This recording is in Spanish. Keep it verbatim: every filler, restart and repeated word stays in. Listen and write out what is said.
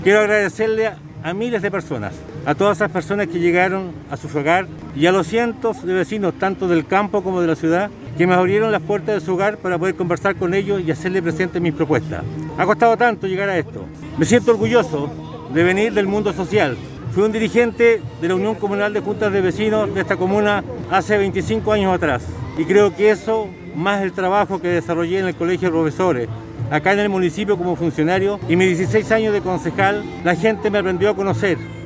Quiero agradecerle a, a miles de personas, a todas esas personas que llegaron a su hogar y a los cientos de vecinos, tanto del campo como de la ciudad, que me abrieron las puertas de su hogar para poder conversar con ellos y hacerle presente mis propuestas. Ha costado tanto llegar a esto. Me siento orgulloso de venir del mundo social. Fui un dirigente de la Unión Comunal de Juntas de Vecinos de esta comuna hace veinticinco años atrás. Y creo que eso, más el trabajo que desarrollé en el Colegio de Profesores, acá en el municipio como funcionario, y mis dieciséis años de concejal, la gente me aprendió a conocer.